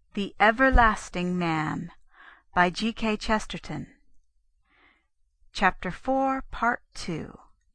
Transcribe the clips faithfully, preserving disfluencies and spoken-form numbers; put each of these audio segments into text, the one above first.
The Everlasting Man by G. K. Chesterton. Chapter four, Part two.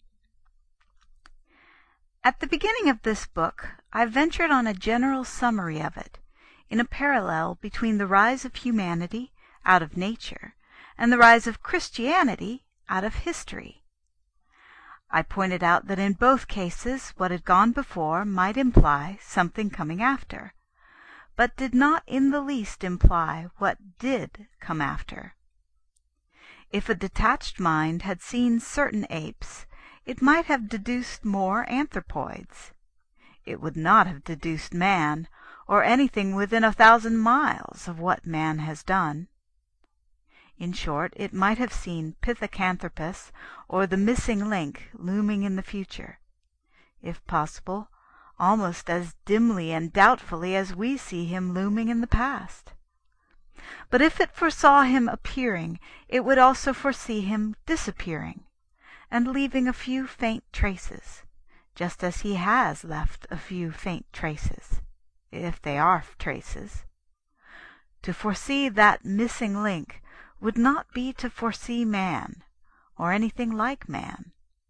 At the beginning of this book I ventured on a general summary of it, in a parallel between the rise of humanity out of nature and the rise of Christianity out of history. I pointed out that in both cases what had gone before might imply something coming after, but did not in the least imply what did come after. If a detached mind had seen certain apes, it might have deduced more anthropoids. It would not have deduced man, or anything within a thousand miles of what man has done. In short, it might have seen Pithecanthropus, or the missing link, looming in the future, if possible, almost as dimly and doubtfully as we see him looming in the past. But if it foresaw him appearing, it would also foresee him disappearing, and leaving a few faint traces, just as he has left a few faint traces, if they are traces. To foresee that missing link would not be to foresee man, or anything like man.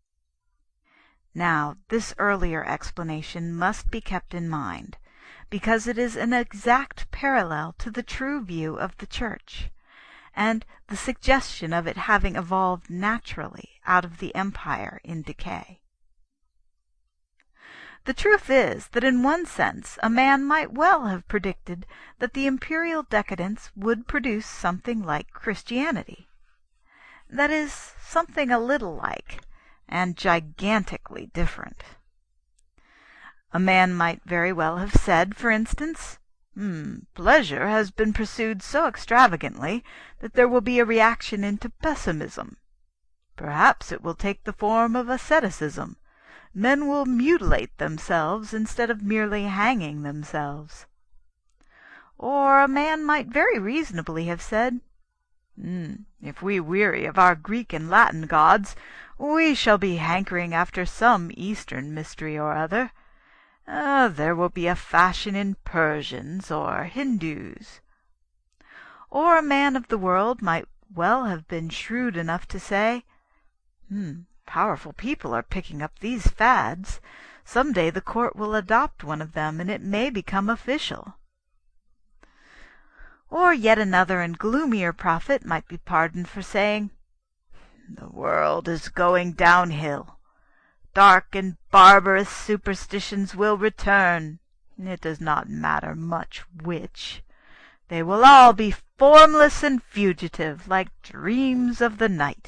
Now, this earlier explanation must be kept in mind, because it is an exact parallel to the true view of the Church, and the suggestion of it having evolved naturally out of the empire in decay. The truth is that in one sense a man might well have predicted that the imperial decadence would produce something like Christianity. That is, something a little like, and gigantically different. A man might very well have said, for instance, hmm, pleasure has been pursued so extravagantly that there will be a reaction into pessimism. Perhaps it will take the form of asceticism. Men will mutilate themselves instead of merely hanging themselves. Or a man might very reasonably have said, mm, if we weary of our Greek and Latin gods, we shall be hankering after some Eastern mystery or other. Uh, there will be a fashion in Persians or Hindus. Or a man of the world might well have been shrewd enough to say, hmm, powerful people are picking up these fads. Some day the court will adopt one of them, and it may become official. Or yet another and gloomier prophet might be pardoned for saying, the world is going downhill. Dark and barbarous superstitions will return. It does not matter much which. They will all be formless and fugitive, like dreams of the night.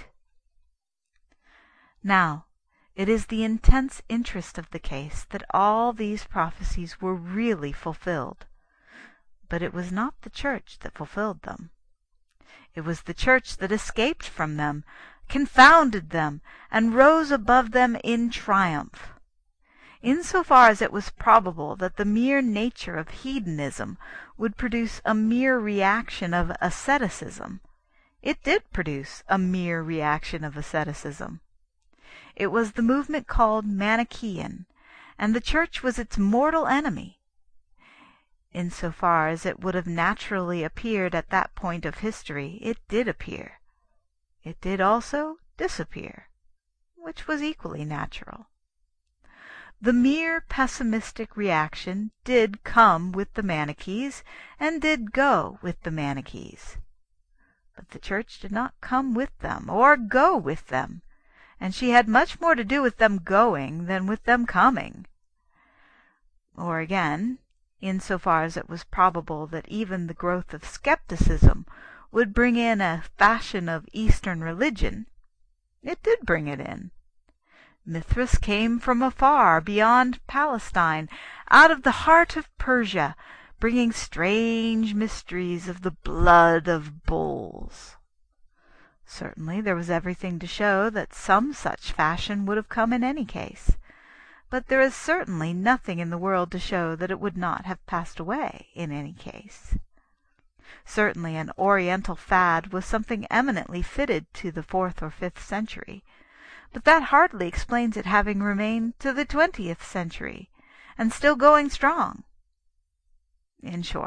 Now, it is the intense interest of the case that all these prophecies were really fulfilled. But it was not the Church that fulfilled them. It was the Church that escaped from them, confounded them, and rose above them in triumph. In so far as it was probable that the mere nature of hedonism would produce a mere reaction of asceticism, it did produce a mere reaction of asceticism. It was the movement called Manichaean, and the Church was its mortal enemy. In so far as it would have naturally appeared at that point of history, it did appear. It did also disappear, which was equally natural. The mere pessimistic reaction did come with the Manichees, and did go with the Manichees. But the Church did not come with them, or go with them, and she had much more to do with them going than with them coming. Or again, in so far as it was probable that even the growth of skepticism would bring in a fashion of Eastern religion, it did bring it in. Mithras came from afar, beyond Palestine, out of the heart of Persia, bringing strange mysteries of the blood of bulls. Certainly there was everything to show that some such fashion would have come in any case, but there is certainly nothing in the world to show that it would not have passed away in any case. Certainly an Oriental fad was something eminently fitted to the fourth or fifth century, but that hardly explains it having remained to the twentieth century, and still going strong. In short,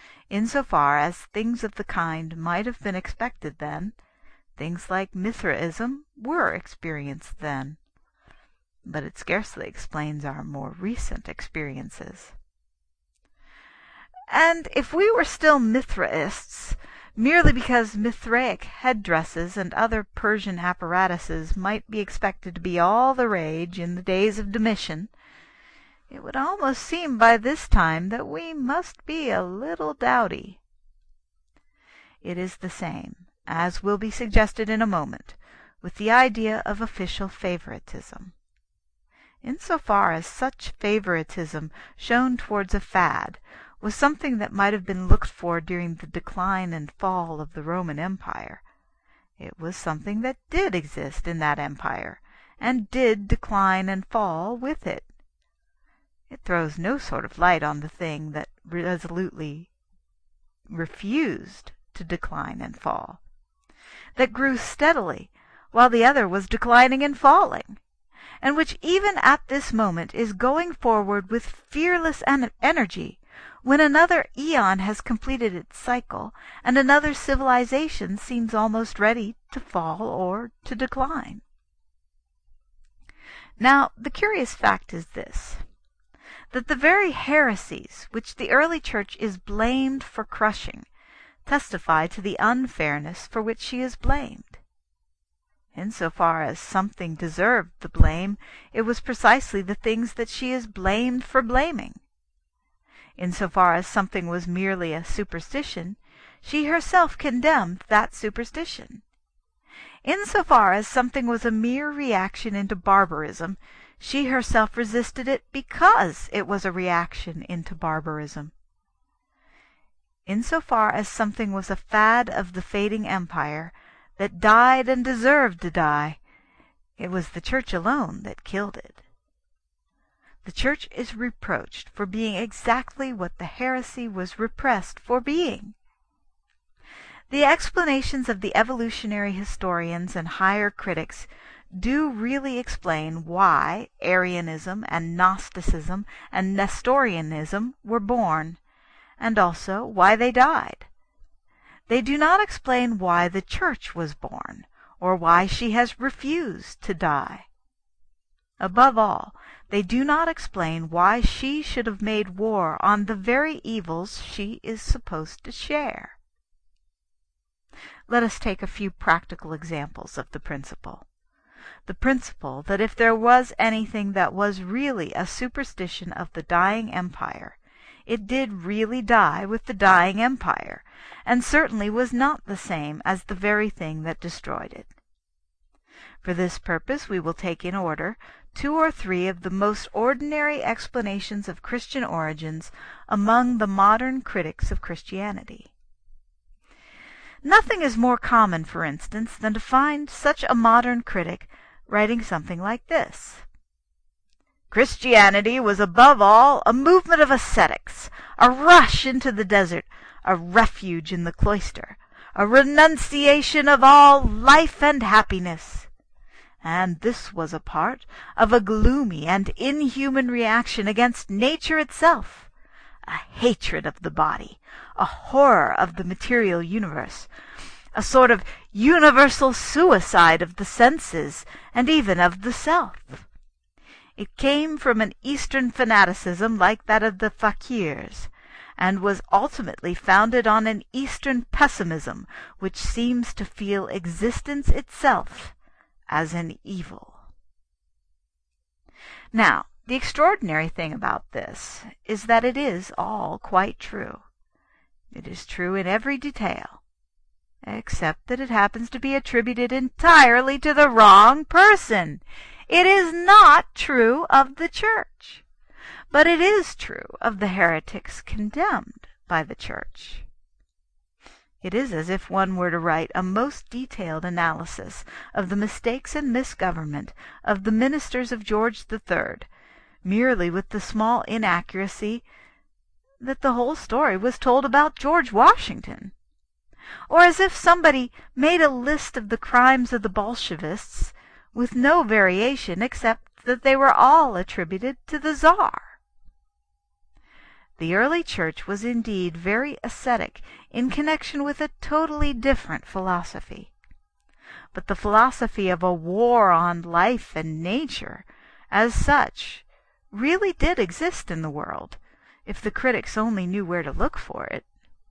Insofar as things of the kind might have been expected then, things like Mithraism were experienced then. But it scarcely explains our more recent experiences. And if we were still Mithraists, merely because Mithraic headdresses and other Persian apparatuses might be expected to be all the rage in the days of Domitian, it would almost seem by this time that we must be a little dowdy. It is the same, as will be suggested in a moment, with the idea of official favoritism. Insofar as such favoritism shown towards a fad was something that might have been looked for during the decline and fall of the Roman Empire, it was something that did exist in that empire, and did decline and fall with it. It throws no sort of light on the thing that resolutely refused to decline and fall, that grew steadily while the other was declining and falling, and which even at this moment is going forward with fearless en- energy, when another eon has completed its cycle, and another civilization seems almost ready to fall or to decline. Now, the curious fact is this, that the very heresies which the early Church is blamed for crushing testify to the unfairness for which she is blamed. Insofar as something deserved the blame, it was precisely the things that she is blamed for blaming. Insofar as something was merely a superstition, she herself condemned that superstition. Insofar as something was a mere reaction into barbarism, she herself resisted it because it was a reaction into barbarism. Insofar as something was a fad of the fading empire, that died and deserved to die, it was the Church alone that killed it. The Church is reproached for being exactly what the heresy was repressed for being. The explanations of the evolutionary historians and higher critics do really explain why Arianism and Gnosticism and Nestorianism were born, and also why they died. They do not explain why the Church was born, or why she has refused to die. Above all, they do not explain why she should have made war on the very evils she is supposed to share. Let us take a few practical examples of the principle. The principle that if there was anything that was really a superstition of the dying empire, it did really die with the dying empire, and certainly was not the same as the very thing that destroyed it. For this purpose we will take in order two or three of the most ordinary explanations of Christian origins among the modern critics of Christianity. Nothing is more common, for instance, than to find such a modern critic writing something like this. Christianity was above all a movement of ascetics, a rush into the desert, a refuge in the cloister, a renunciation of all life and happiness. And this was a part of a gloomy and inhuman reaction against nature itself, a hatred of the body, a horror of the material universe, a sort of universal suicide of the senses and even of the self. It came from an Eastern fanaticism like that of the fakirs, and was ultimately founded on an Eastern pessimism which seems to feel existence itself as an evil. Now, the extraordinary thing about this is that it is all quite true. It is true in every detail, except that it happens to be attributed entirely to the wrong person. It is not true of the Church, but it is true of the heretics condemned by the Church. It is as if one were to write a most detailed analysis of the mistakes and misgovernment of the ministers of George the Third, merely with the small inaccuracy that the whole story was told about George Washington. Or as if somebody made a list of the crimes of the Bolshevists with no variation except that they were all attributed to the Tsar. The early Church was indeed very ascetic in connection with a totally different philosophy. But the philosophy of a war on life and nature, as such, really did exist in the world, if the critics only knew where to look for it.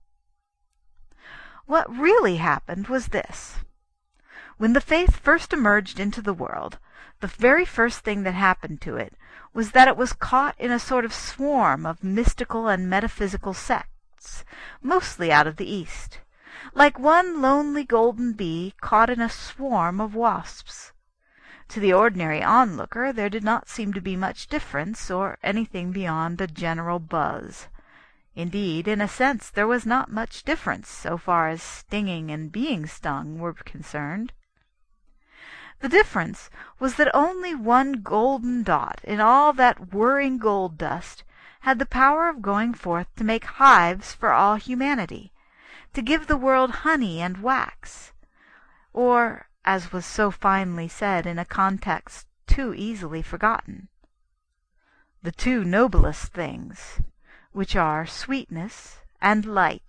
What really happened was this. When the faith first emerged into the world, the very first thing that happened to it was that it was caught in a sort of swarm of mystical and metaphysical sects, mostly out of the East, like one lonely golden bee caught in a swarm of wasps. To the ordinary onlooker there did not seem to be much difference, or anything beyond a general buzz. Indeed, in a sense, there was not much difference so far as stinging and being stung were concerned. The difference was that only one golden dot in all that whirring gold dust had the power of going forth to make hives for all humanity, to give the world honey and wax, or, as was so finely said in a context too easily forgotten, the two noblest things, which are sweetness and light.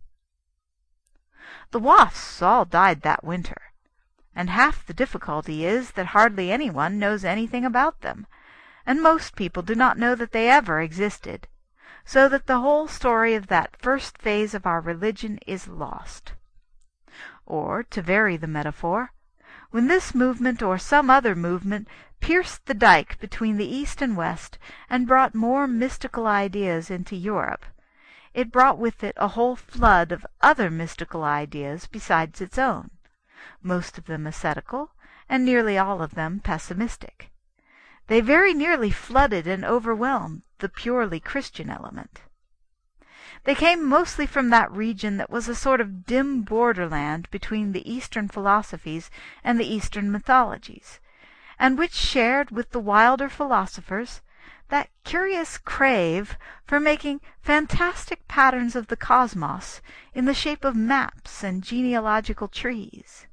The wasps all died that winter, and half the difficulty is that hardly anyone knows anything about them, and most people do not know that they ever existed, so that the whole story of that first phase of our religion is lost. Or, to vary the metaphor, when this movement or some other movement pierced the dike between the East and West and brought more mystical ideas into Europe, it brought with it a whole flood of other mystical ideas besides its own, most of them ascetical, and nearly all of them pessimistic. They very nearly flooded and overwhelmed the purely Christian element. They came mostly from that region that was a sort of dim borderland between the Eastern philosophies and the Eastern mythologies, and which shared with the wilder philosophers that curious crave for making fantastic patterns of the cosmos in the shape of maps and genealogical trees.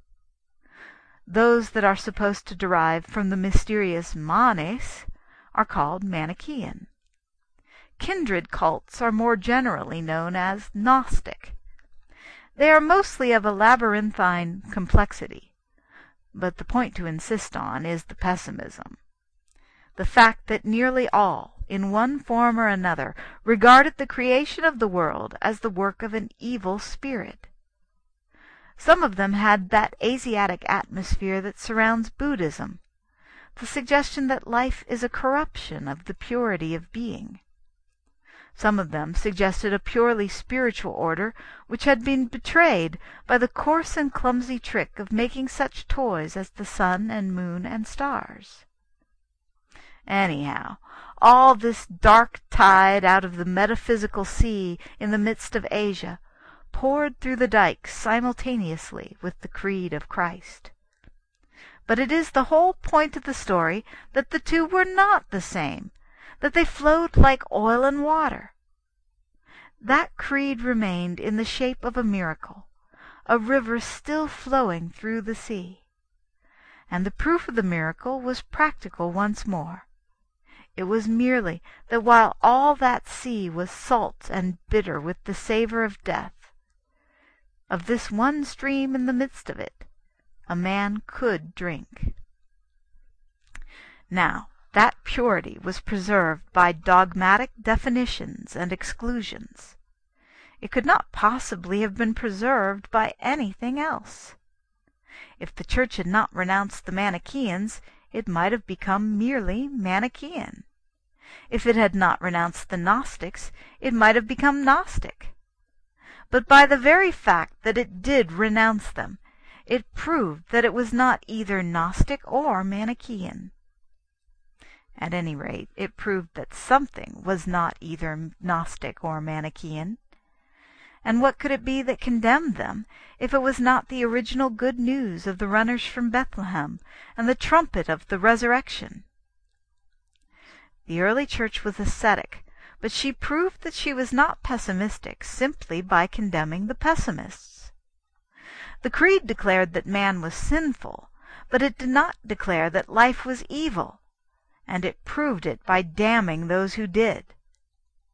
Those that are supposed to derive from the mysterious Manes are called Manichaean. Kindred cults are more generally known as Gnostic. They are mostly of a labyrinthine complexity, but the point to insist on is the pessimism. The fact that nearly all, in one form or another, regarded the creation of the world as the work of an evil spirit. Some of them had that Asiatic atmosphere that surrounds Buddhism, the suggestion that life is a corruption of the purity of being. Some of them suggested a purely spiritual order which had been betrayed by the coarse and clumsy trick of making such toys as the sun and moon and stars. Anyhow, all this dark tide out of the metaphysical sea in the midst of Asia poured through the dikes simultaneously with the creed of Christ. But it is the whole point of the story that the two were not the same, that they flowed like oil and water. That creed remained in the shape of a miracle, a river still flowing through the sea. And the proof of the miracle was practical once more. It was merely that while all that sea was salt and bitter with the savor of death, of this one stream in the midst of it, a man could drink. Now, that purity was preserved by dogmatic definitions and exclusions. It could not possibly have been preserved by anything else. If the Church had not renounced the Manichaeans, it might have become merely Manichaean. If it had not renounced the Gnostics, it might have become Gnostic. But by the very fact that it did renounce them, it proved that it was not either Gnostic or Manichaean. At any rate, it proved that something was not either Gnostic or Manichaean. And what could it be that condemned them, if it was not the original good news of the runners from Bethlehem and the trumpet of the resurrection? The early Church was ascetic, but she proved that she was not pessimistic simply by condemning the pessimists. The creed declared that man was sinful, but it did not declare that life was evil, and it proved it by damning those who did.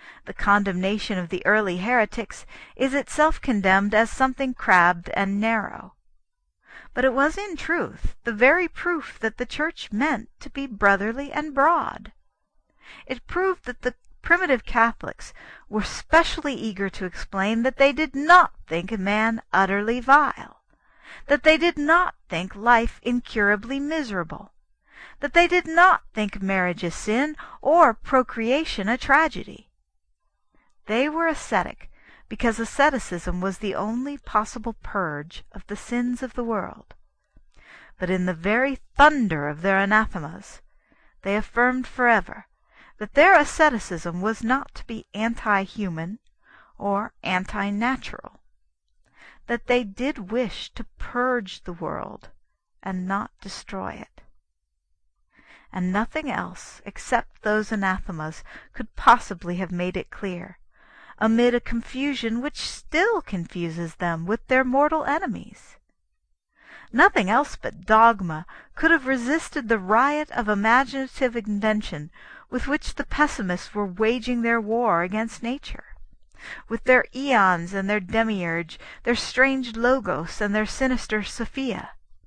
The condemnation of the early heretics is itself condemned as something crabbed and narrow. But it was in truth the very proof that the Church meant to be brotherly and broad. It proved that the primitive Catholics were specially eager to explain that they did not think man utterly vile, that they did not think life incurably miserable, that they did not think marriage a sin or procreation a tragedy. They were ascetic because asceticism was the only possible purge of the sins of the world. But in the very thunder of their anathemas, they affirmed forever that their asceticism was not to be anti-human or anti-natural, that they did wish to purge the world and not destroy it. And nothing else except those anathemas could possibly have made it clear, amid a confusion which still confuses them with their mortal enemies. Nothing else but dogma could have resisted the riot of imaginative invention with which the pessimists were waging their war against nature, with their eons and their demiurge, their strange logos and their sinister Sophia.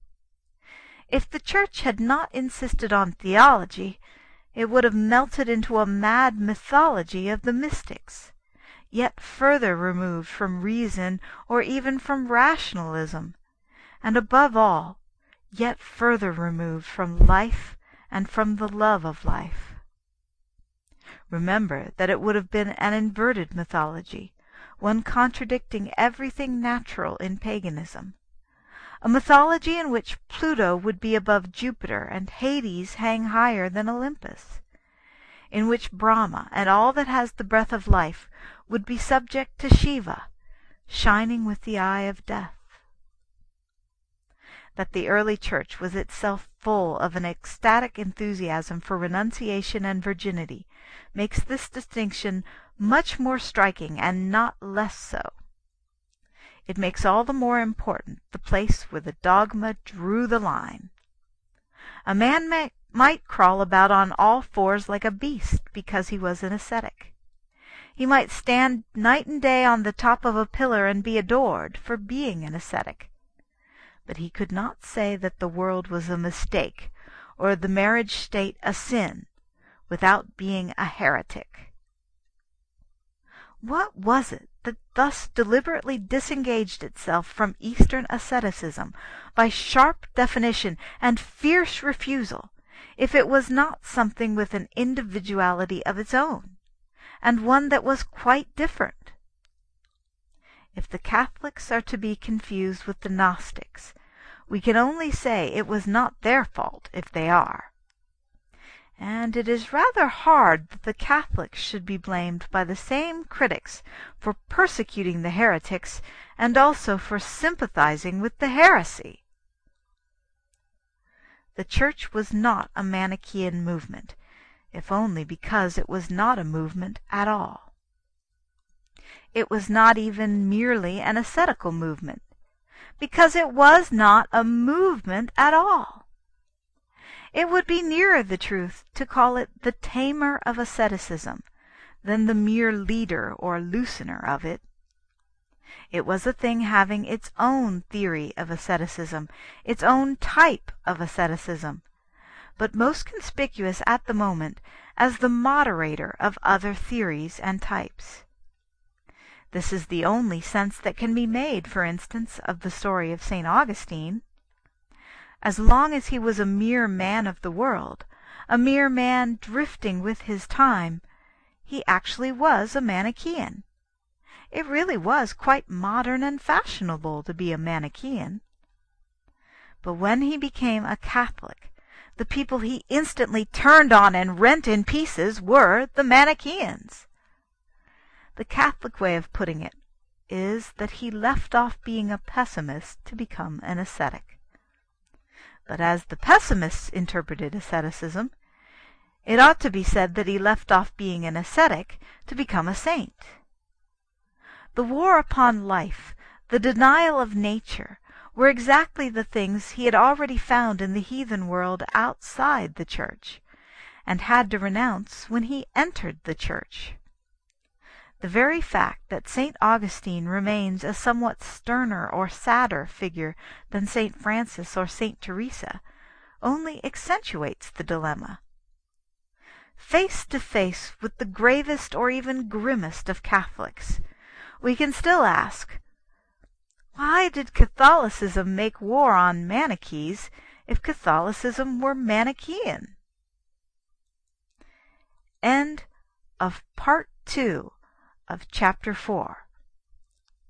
If the Church had not insisted on theology, it would have melted into a mad mythology of the mystics, yet further removed from reason or even from rationalism, and above all, yet further removed from life and from the love of life. Remember that it would have been an inverted mythology, one contradicting everything natural in paganism, a mythology in which Pluto would be above Jupiter and Hades hang higher than Olympus, in which Brahma and all that has the breath of life would be subject to Shiva, shining with the eye of death. That the early Church was itself full of an ecstatic enthusiasm for renunciation and virginity makes this distinction much more striking and not less so. It makes all the more important the place where the dogma drew the line. A man may, might crawl about on all fours like a beast because he was an ascetic. He might stand night and day on the top of a pillar and be adored for being an ascetic. But he could not say that the world was a mistake or the marriage state a sin without being a heretic. What was it that thus deliberately disengaged itself from Eastern asceticism by sharp definition and fierce refusal, if it was not something with an individuality of its own, and one that was quite different? If the Catholics are to be confused with the Gnostics, we can only say it was not their fault if they are. And it is rather hard that the Catholics should be blamed by the same critics for persecuting the heretics and also for sympathizing with the heresy. The Church was not a Manichaean movement, if only because it was not a movement at all. It was not even merely an ascetical movement, because it was not a movement at all. It would be nearer the truth to call it the tamer of asceticism than the mere leader or loosener of it. It was a thing having its own theory of asceticism, its own type of asceticism, but most conspicuous at the moment as the moderator of other theories and types. This is the only sense that can be made, for instance, of the story of Saint Augustine. As long as he was a mere man of the world, a mere man drifting with his time, he actually was a Manichaean. It really was quite modern and fashionable to be a Manichaean. But when he became a Catholic, the people he instantly turned on and rent in pieces were the Manichaeans. The Catholic way of putting it is that he left off being a pessimist to become an ascetic. But as the pessimists interpreted asceticism, it ought to be said that he left off being an ascetic to become a saint. The war upon life, the denial of nature, were exactly the things he had already found in the heathen world outside the Church, and had to renounce when he entered the Church. The very fact that Saint Augustine remains a somewhat sterner or sadder figure than Saint Francis or Saint Teresa only accentuates the dilemma. Face to face with the gravest or even grimmest of Catholics, we can still ask, why did Catholicism make war on Manichees if Catholicism were Manichean? End of part two of chapter four.